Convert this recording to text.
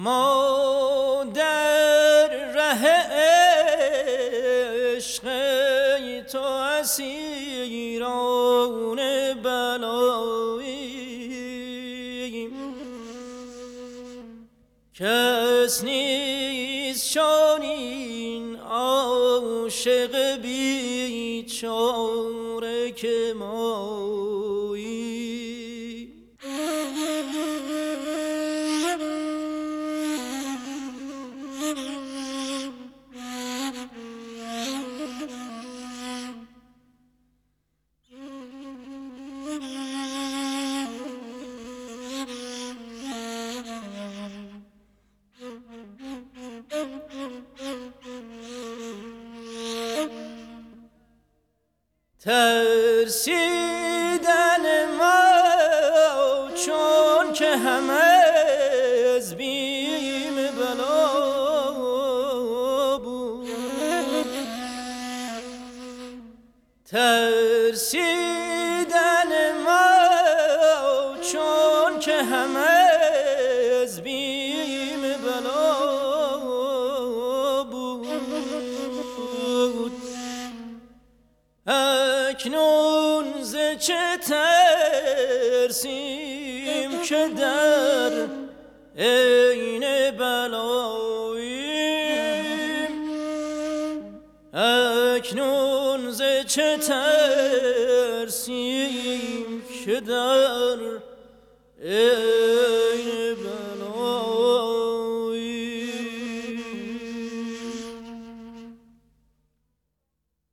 ما در ره عشق تو اسیران بلاییم، کس نیست چنین عاشق بیچاره که ماییم. ترسیدن ما چون که همه از بیم بلا بود، ترسیدن ما چون که همه از بیم بلا بود. اکنون ز چه ترسیم که در عین بلاییم، اکنون ز چه ترسیم که در عین بلاییم.